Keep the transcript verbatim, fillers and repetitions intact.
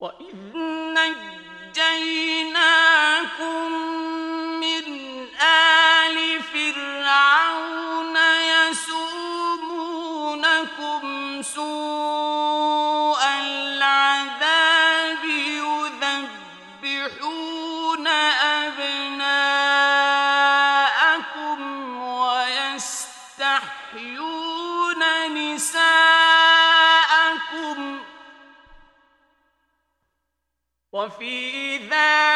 وَإِذْ نَجَّيْنَاكُمْ مِنْ آلِ فِرْعَوْنَ يَسُومُونَكُمْ سُوءَ الْعَذَابِ يُذَبِّحُونَ أَبْنَاءَكُمْ وَيَسْتَحْيُونَ نِسَاءَكُمْ وَفِي ذَلِكَ